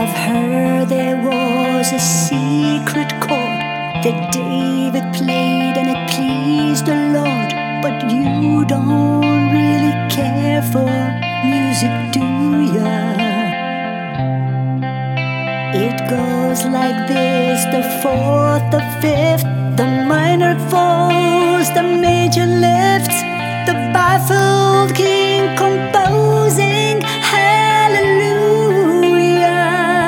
I've heard there was a secret chord that David played and it pleased the Lord. But you don't really care for music, do ya? It goes like this: the fourth, the fifth, the minor falls, the major lifts, the baffled king composing hallelujah,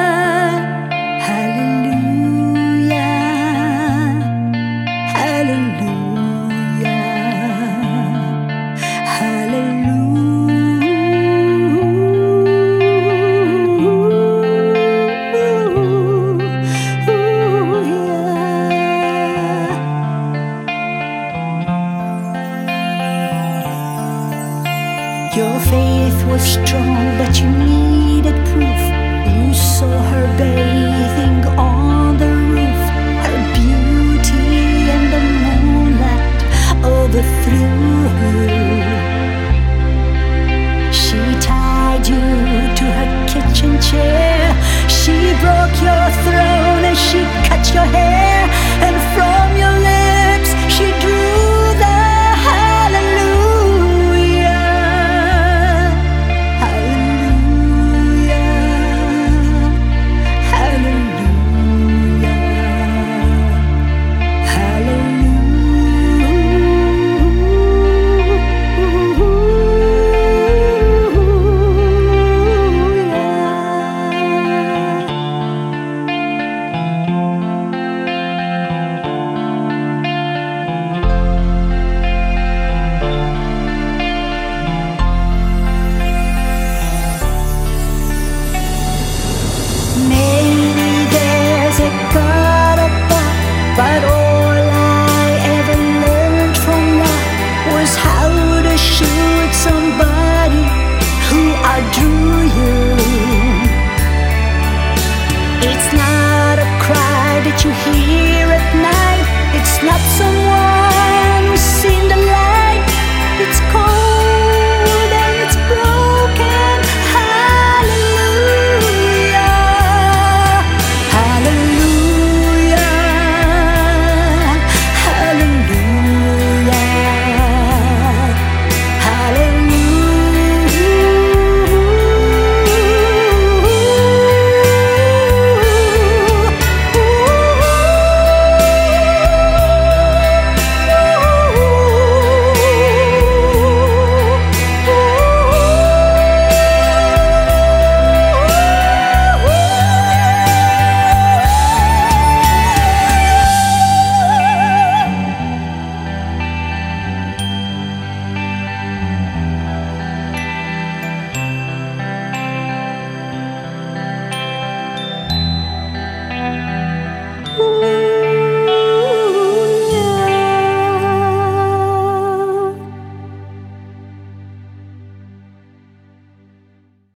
hallelujah, hallelujah, hallelujah. Your faith was strong, but you needed proof. You saw her bathing